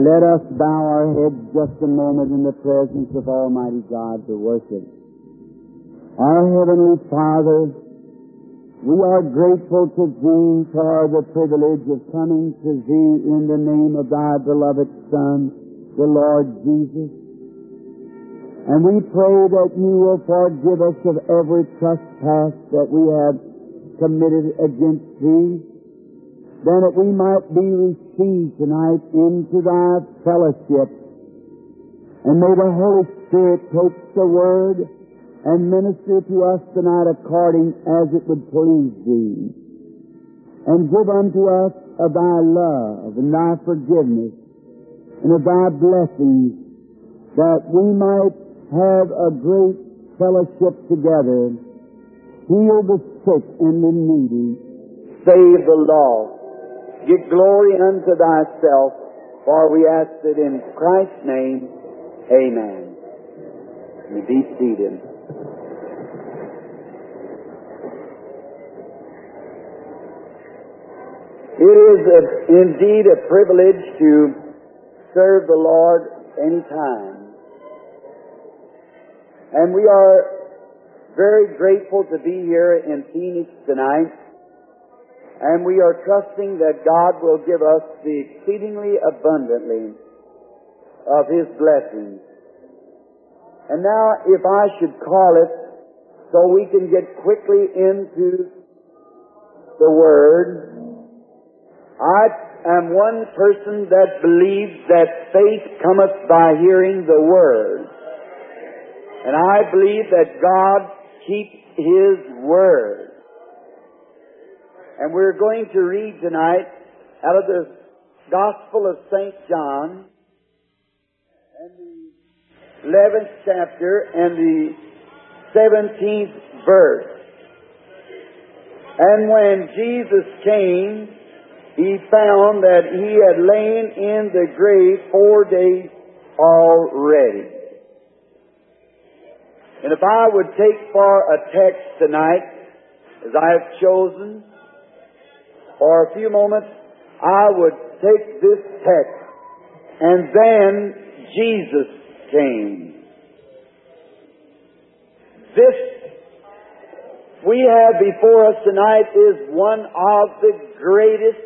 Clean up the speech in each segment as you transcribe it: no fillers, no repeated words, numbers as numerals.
Let us bow our heads just a moment in the presence of Almighty God to worship. Our Heavenly Father, we are grateful to Thee for the privilege of coming to Thee in the name of Thy beloved Son, the Lord Jesus. And we pray that You will forgive us of every trespass that we have committed against Thee, then that we might be received tonight into Thy fellowship. And may the Holy Spirit take the Word and minister to us tonight according as it would please Thee. And give unto us of Thy love and Thy forgiveness and of Thy blessings, that we might have a great fellowship together, heal the sick and the needy, save the lost. Give glory unto Thyself, for we ask it in Christ's name. Amen. You be seated. It is indeed a privilege to serve the Lord any time. And we are very grateful to be here in Phoenix tonight. And we are trusting that God will give us the exceedingly abundantly of His blessings. And now, if I should call it, so we can get quickly into the Word, I am one person that believes that faith cometh by hearing the Word. And I believe that God keeps His Word. And we're going to read tonight out of the Gospel of St. John, and the 11th chapter and the 17th verse. And when Jesus came, He found that He had lain in the grave 4 days already. And if I would take for a text tonight, as I have chosen, for a few moments, I would take this text, and then Jesus came. This we have before us tonight is one of the greatest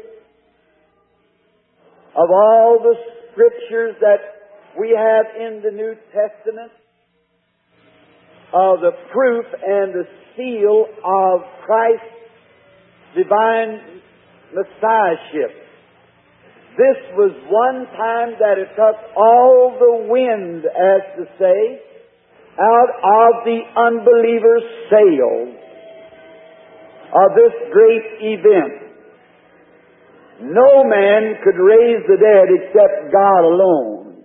of all the Scriptures that we have in the New Testament, of the proof and the seal of Christ's divine Messiahship. This was one time that it took all the wind, as to say, out of the unbeliever's sails of this great event. No man could raise the dead except God alone.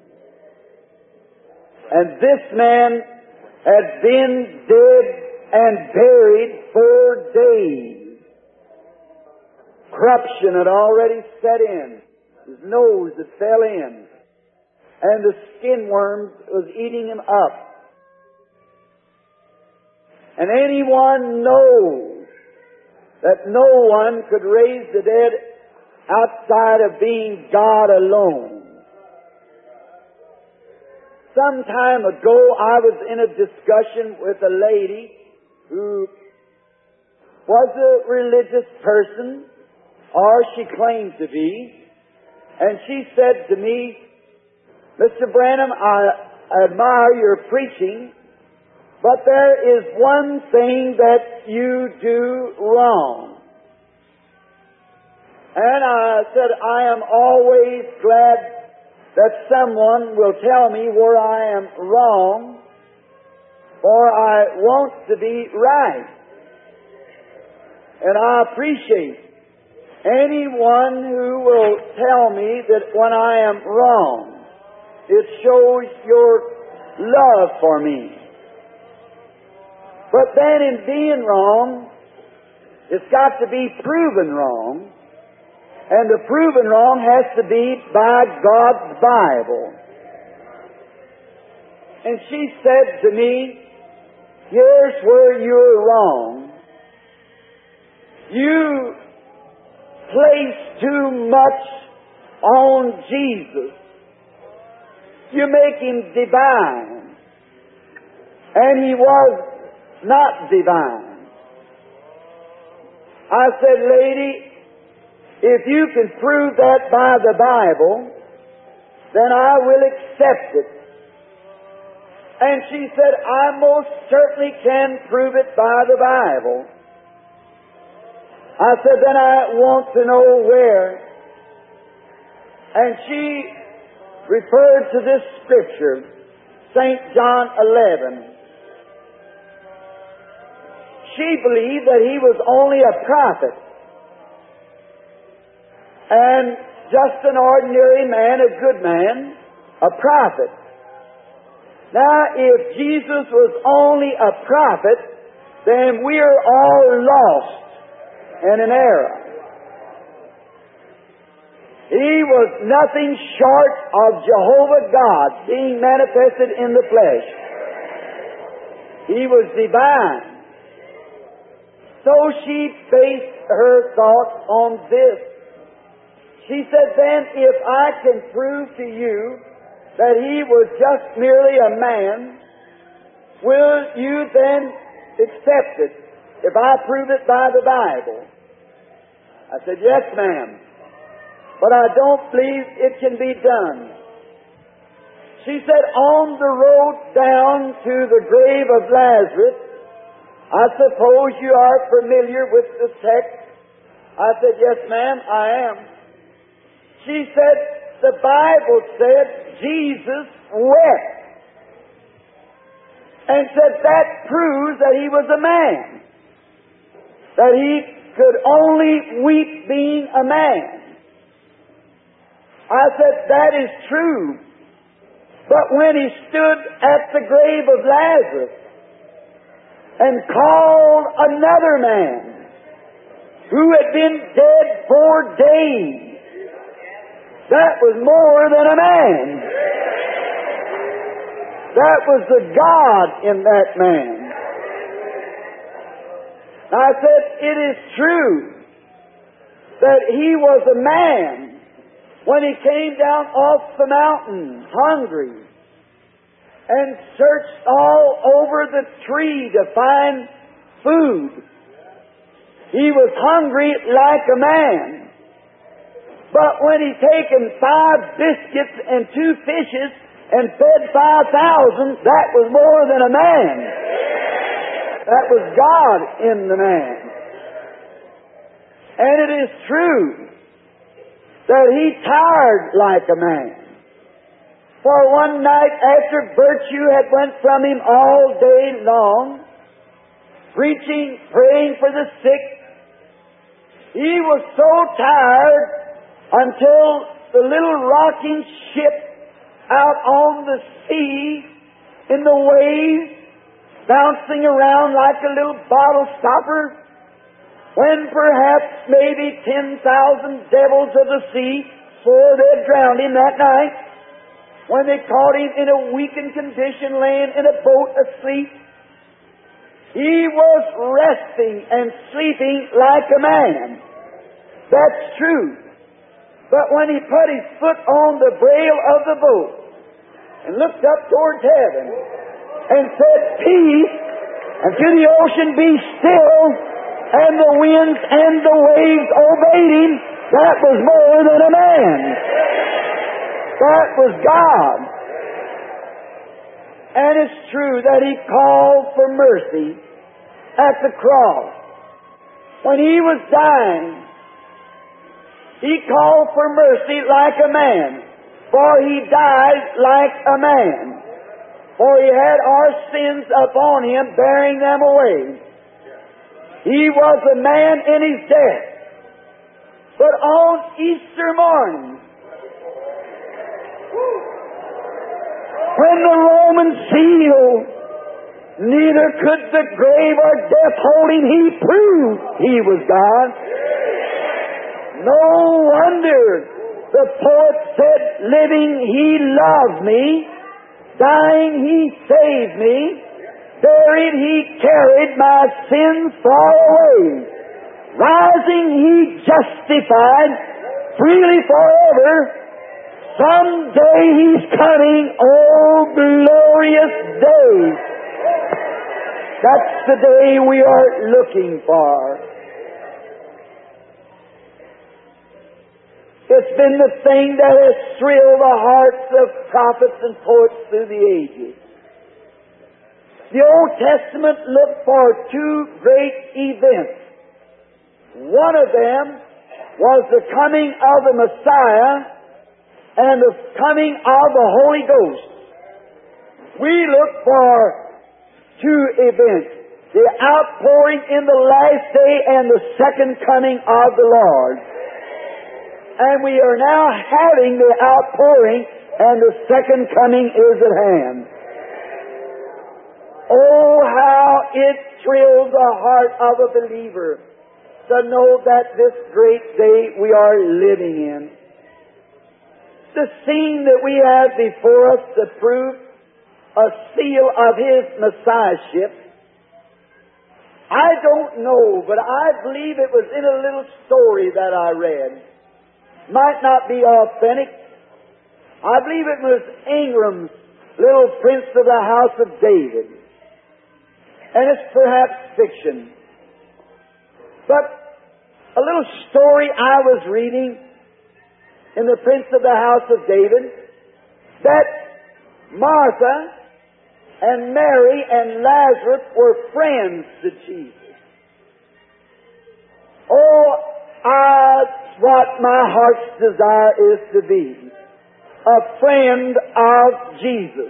And this man had been dead and buried 4 days. Corruption had already set in. His nose had fell in. And the skin worms was eating him up. And anyone knows that no one could raise the dead outside of being God alone. Some time ago, I was in a discussion with a lady who was a religious person, or she claimed to be, and she said to me, Mr. Branham, I admire your preaching, but there is one thing that you do wrong. And I said, I am always glad that someone will tell me where I am wrong, for I want to be right. And I appreciate anyone who will tell me that when I am wrong. It shows your love for me. But then in being wrong, it's got to be proven wrong. And the proven wrong has to be by God's Bible. And she said to me, here's where you're wrong. You place too much on Jesus you make Him divine. And He was not divine. I said, lady, if you can prove that by the Bible, then I will accept it. And she said, I most certainly can prove it by the Bible. I said, then I want to know where. And she referred to this scripture, St. John 11. She believed that he was only a prophet and just an ordinary man, a good man, a prophet. Now, if Jesus was only a prophet, then we are all lost in an error. He was nothing short of Jehovah God being manifested in the flesh. He was divine. So she based her thoughts on this. She said, then if I can prove to you that He was just merely a man, will you then accept it if I prove it by the Bible? I said, yes, ma'am. But I don't believe it can be done. She said, on the road down to the grave of Lazarus, I suppose you are familiar with the text. I said, yes, ma'am, I am. She said, the Bible said Jesus wept. And said that proves that He was a man. That He could only weep being a man. I said, that is true. But when He stood at the grave of Lazarus and called another man who had been dead 4 days, that was more than a man. That was the God in that man. I said, it is true that He was a man when He came down off the mountain, hungry, and searched all over the tree to find food. He was hungry like a man. But when He taken 5 biscuits and 2 fishes and fed 5,000, that was more than a man. That was God in the man. And it is true that He tired like a man. For one night after virtue had went from Him all day long, preaching, praying for the sick, He was so tired until the little rocking ship out on the sea in the waves, bouncing around like a little bottle stopper, when perhaps maybe 10,000 devils of the sea swore they'd drowned Him that night, when they caught Him in a weakened condition laying in a boat asleep, He was resting and sleeping like a man. That's true. But when He put His foot on the brail of the boat and looked up towards heaven and said, peace, and to the ocean be still, and the winds and the waves obeyed Him, that was more than a man. That was God. And it's true that He called for mercy at the cross. When He was dying, He called for mercy like a man, for He died like a man. For He had our sins upon Him, bearing them away. He was a man in His death. But on Easter morning, when the Roman seal, neither could the grave or death hold Him, He proved He was God. No wonder the poet said, living He loved me, dying He saved me, buried He carried my sins far away, rising He justified, freely forever someday He's coming. Oh, glorious day. That's the day we are looking for. It's been the thing that has thrilled the hearts of prophets and poets through the ages. The Old Testament looked for two great events. One of them was the coming of the Messiah and the coming of the Holy Ghost. We look for two events: the outpouring in the last day and the second coming of the Lord. And we are now having the outpouring, and the second coming is at hand. Oh, how it thrills the heart of a believer to know that this great day we are living in. The scene that we have before us to prove a seal of His Messiahship, I don't know, but I believe it was in a little story that I read. Might not be authentic. I believe it was Ingram's Little Prince of the House of David. And it's perhaps fiction. But a little story I was reading in the Prince of the House of David, that Martha and Mary and Lazarus were friends to Jesus. Oh, that's what my heart's desire is to be. A friend of Jesus.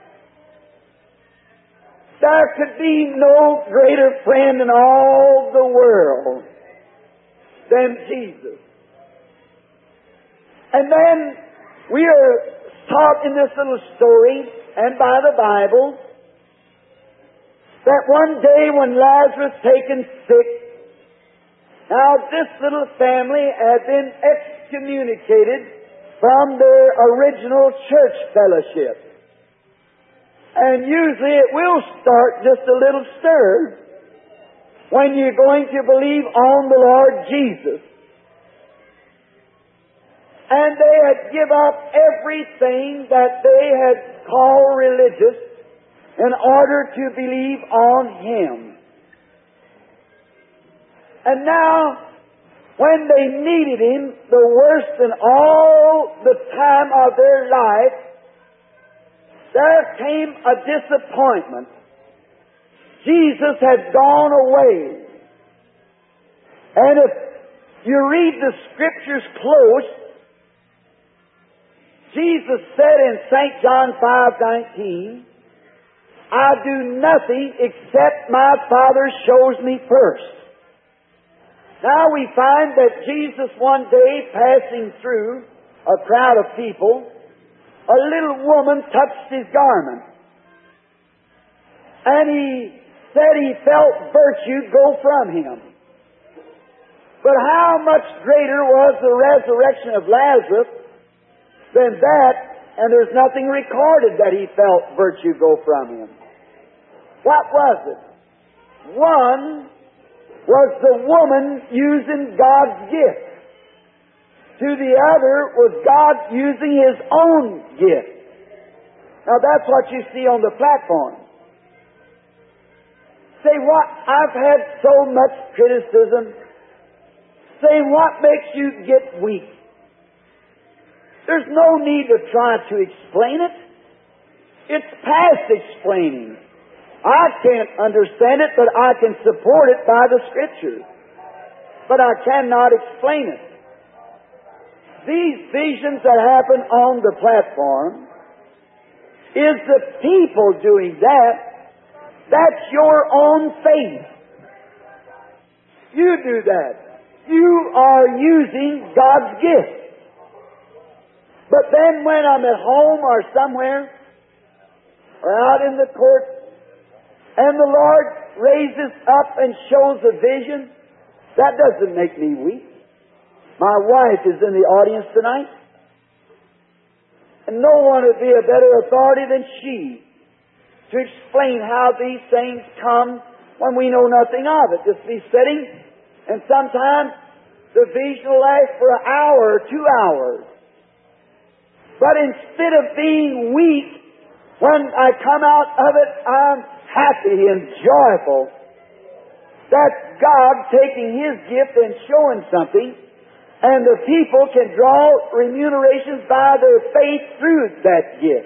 There could be no greater friend in all the world than Jesus. And then we are taught in this little story and by the Bible that one day when Lazarus taken sick, now this little family had been excommunicated from their original church fellowship. And usually it will start just a little stirred when you're going to believe on the Lord Jesus. And they had give up everything that they had called religious in order to believe on Him. And now, when they needed Him the worst in all the time of their life, there came a disappointment. Jesus had gone away. And if you read the Scriptures close, Jesus said in St. John 5:19, I do nothing except my Father shows me first. Now we find that Jesus one day passing through a crowd of people, a little woman touched His garment. And He said he felt virtue go from Him. But how much greater was the resurrection of Lazarus than that, and there's nothing recorded that he felt virtue go from him. What was it? One was the woman using God's gift. To the other was God using His own gift. Now that's what you see on the platform. Say, what? I've had so much criticism. Say, what makes you get weak? There's no need to try to explain it. It's past explaining. I can't understand it, but I can support it by the Scriptures. But I cannot explain it. These visions that happen on the platform is the people doing that. That's your own faith. You do that. You are using God's gift. But then when I'm at home or somewhere, or out in the court, and the Lord raises up and shows a vision, that doesn't make me weak. My wife is in the audience tonight. And no one would be a better authority than she to explain how these things come when we know nothing of it. Just be sitting, and sometimes the vision will last for an hour or 2 hours. But instead of being weak, when I come out of it, I'm happy and joyful. That's God taking His gift and showing something, and the people can draw remunerations by their faith through that gift.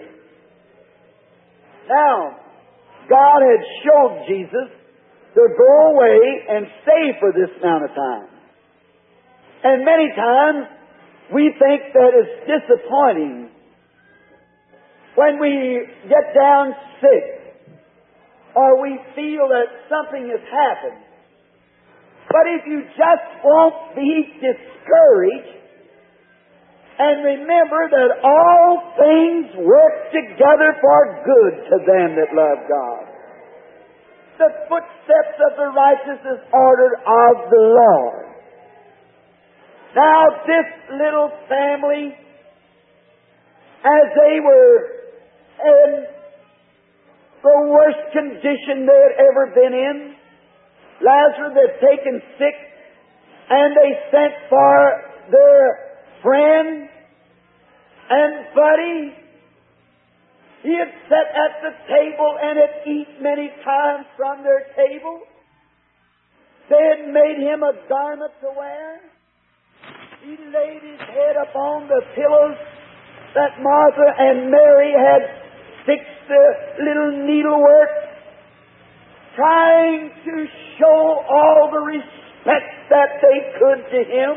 Now, God had showed Jesus to go away and stay for this amount of time. And many times we think that it's disappointing when we get down sick or we feel that something has happened. But if you just won't be discouraged and remember that all things work together for good to them that love God. The footsteps of the righteous is ordered of the Lord. Now this little family, as they were in the worst condition they had ever been in, Lazarus had taken sick, and they sent for their friend and buddy. He had sat at the table and had eaten many times from their table. They had made him a garment to wear. He laid his head upon the pillows that Martha and Mary had fixed the little needlework, trying to show all the respect that they could to him.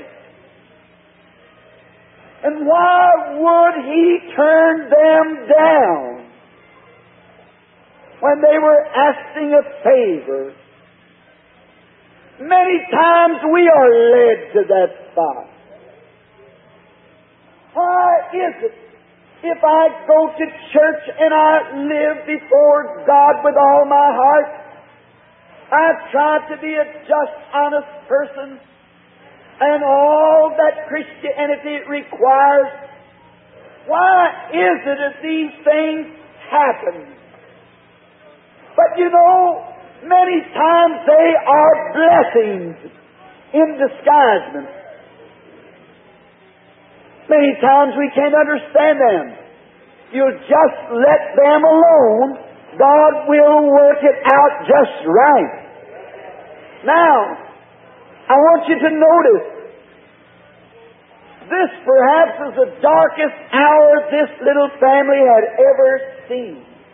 And why would he turn them down when they were asking a favor? Many times we are led to that spot. Why is it if I go to church and I live before God with all my heart, I try to be a just, honest person, and all that Christianity requires, why is it that these things happen? But you know, many times they are blessings in disguisement. Many times we can't understand them. You just let them alone. God will work it out just right. Now, I want you to notice, this perhaps is the darkest hour this little family had ever seen.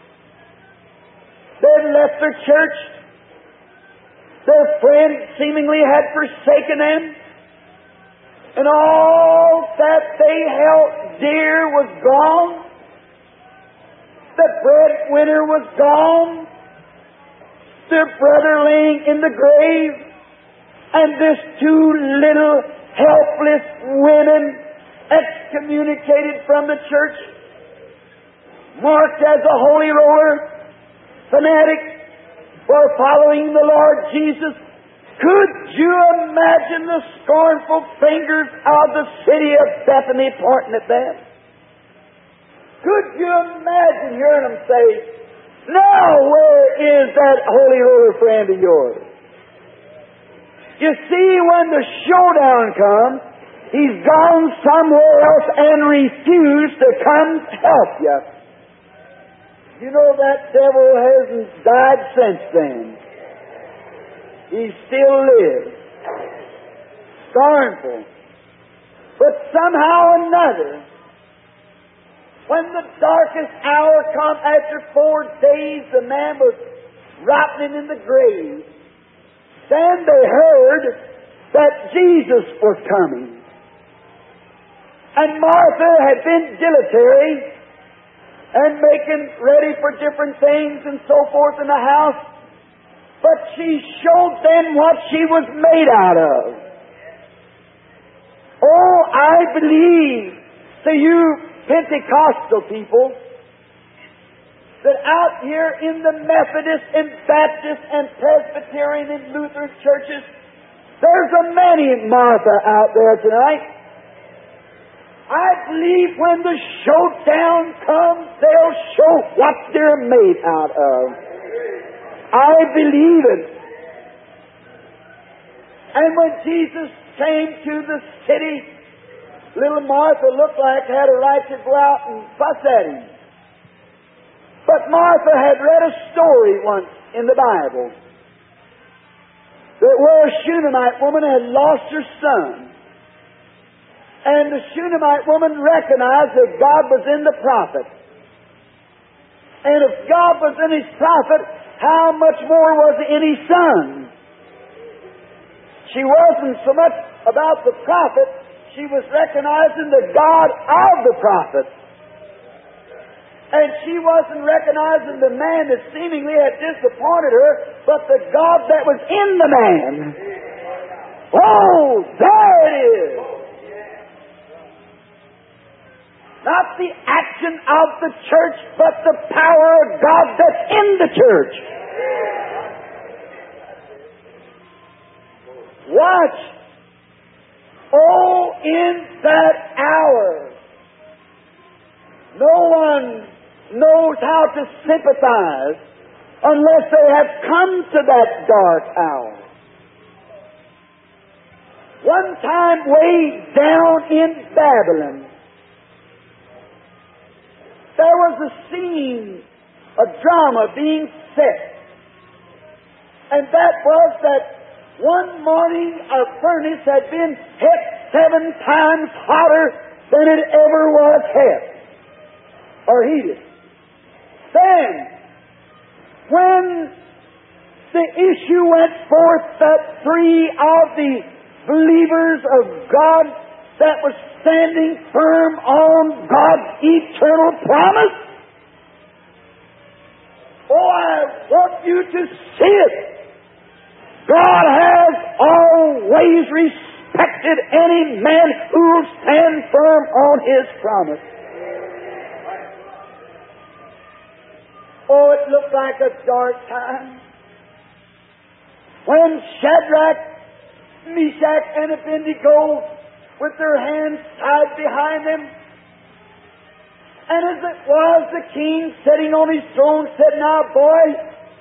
They had left their church. Their friend seemingly had forsaken them. And all that they held dear was gone. The breadwinner was gone. Their brother laying in the grave. And this two little helpless women excommunicated from the church, marked as a holy roller, fanatic for following the Lord Jesus. Could you imagine the scornful fingers of the city of Bethany pointing at them? Could you imagine hearing them say, "Now where is that holy roller friend of yours?" You see, when the showdown comes, he's gone somewhere else and refused to come help you. You know that devil hasn't died since then. He still lives. Scornful. But somehow or another, when the darkest hour come, after 4 days the man was rotting in the grave, then they heard that Jesus was coming. And Martha had been dilatory and making ready for different things and so forth in the house. But she showed them what she was made out of. Oh, I believe to you Pentecostal people that out here in the Methodist and Baptist and Presbyterian and Lutheran churches, there's a many Martha out there tonight. I believe when the showdown comes, they'll show what they're made out of. I believe it. And when Jesus came to the city, little Martha looked like had a right to go out and fuss at him. But Martha had read a story once in the Bible that where a Shunammite woman had lost her son. And the Shunammite woman recognized that God was in the prophet. And if God was in his prophet, how much more was he in his son? She wasn't so much about the prophet, she was recognizing the God of the prophet. And she wasn't recognizing the man that seemingly had disappointed her, but the God that was in the man. Oh, there it is! Not the action of the church, but the power of God that's in the church. Watch. Oh, in that hour, no one knows how to sympathize unless they have come to that dark hour. One time way down in Babylon, there was a scene, a drama being set. And that was that one morning a furnace had been hit 7 times hotter than it ever was hit or heated. Then, when the issue went forth that 3 of the believers of God that was standing firm on God's eternal promise, oh, I want you to see it. God has always respected any man who will stand firm on His promise. Oh, it looked like a dark time when Shadrach, Meshach, and Abednego, with their hands tied behind them, and as it was, the king sitting on his throne said, "Now, boys,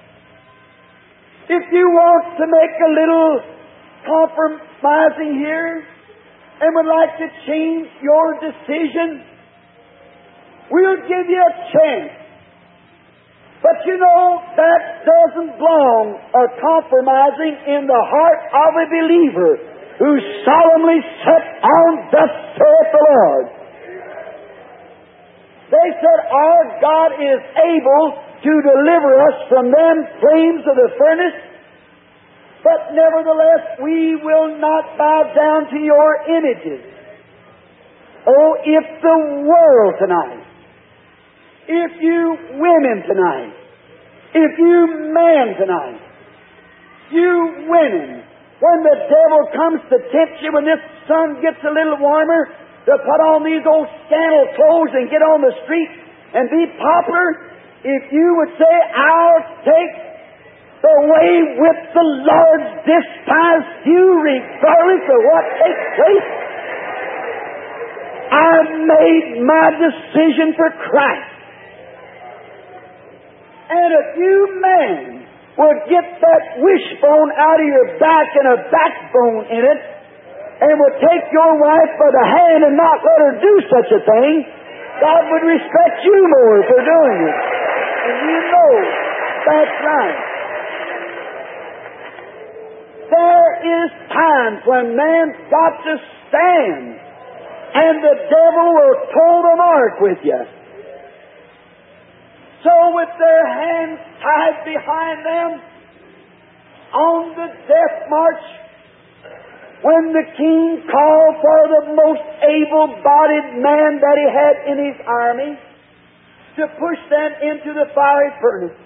if you want to make a little compromising here and would like to change your decision, we'll give you a chance. But you know, that doesn't belong or compromising in the heart of a believer who solemnly set on thus saith the Lord." They said, "Our God is able to deliver us from them flames of the furnace, but nevertheless we will not bow down to your images." Oh, if the world tonight, if you women tonight, if you men tonight, you women, when the devil comes to tempt you, when this sun gets a little warmer, to put on these old scandal clothes and get on the street and be popular, if you would say, "I'll take the way with the Lord's despise you regardless of what takes place, I made my decision for Christ." And if you men would get that wishbone out of your back and a backbone in it, and would take your wife by the hand and not let her do such a thing, God would respect you more for doing it. And you know that's right. There is times when man's got to stand, and the devil will pull the mark with you. So with their hands tied behind them, on the death march, when the king called for the most able-bodied man that he had in his army to push them into the fiery furnace,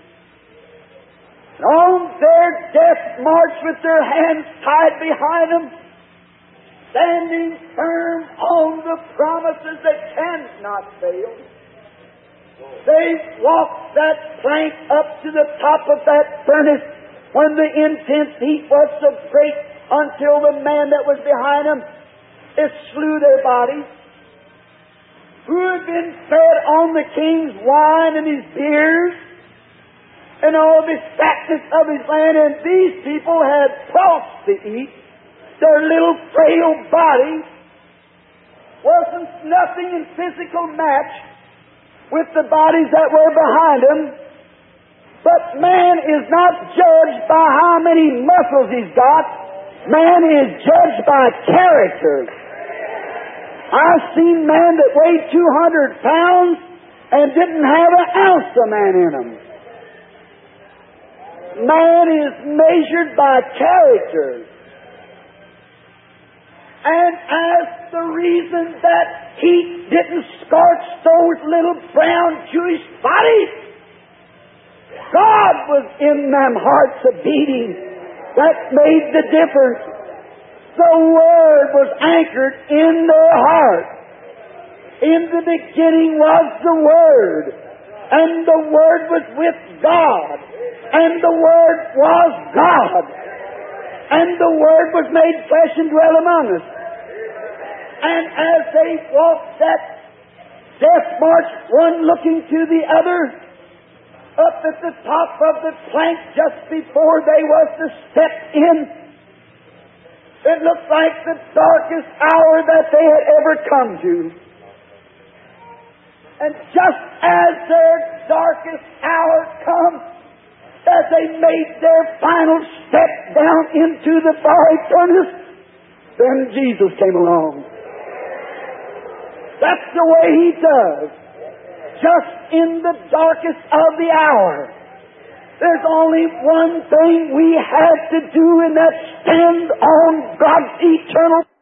on their death march with their hands tied behind them, standing firm on the promises that cannot fail, they walked that plank up to the top of that furnace when the intense heat was so great, until the man that was behind them, it slew their bodies, who had been fed on the king's wine and his beers and all the fatness of his land, and these people had pulse to eat, their little frail bodies wasn't nothing in physical match with the bodies that were behind him. But man is not judged by how many muscles he's got. Man is judged by character. I've seen men that weighed 200 pounds and didn't have an ounce of man in them. Man is measured by character. And as the reason that heat didn't scorch those little brown Jewish bodies, God was in them hearts a beating that made the difference. The Word was anchored in their heart. In the beginning was the Word, and the Word was with God, and the Word was God, and the Word was made flesh and dwelt among us. And as they walked that death march, one looking to the other, up at the top of the plank just before they was to step in, it looked like the darkest hour that they had ever come to. And just as their darkest hour come, as they made their final step down into the fiery furnace, then Jesus came along. That's the way He does. Just in the darkest of the hour. There's only one thing we have to do, and that's stand on God's eternal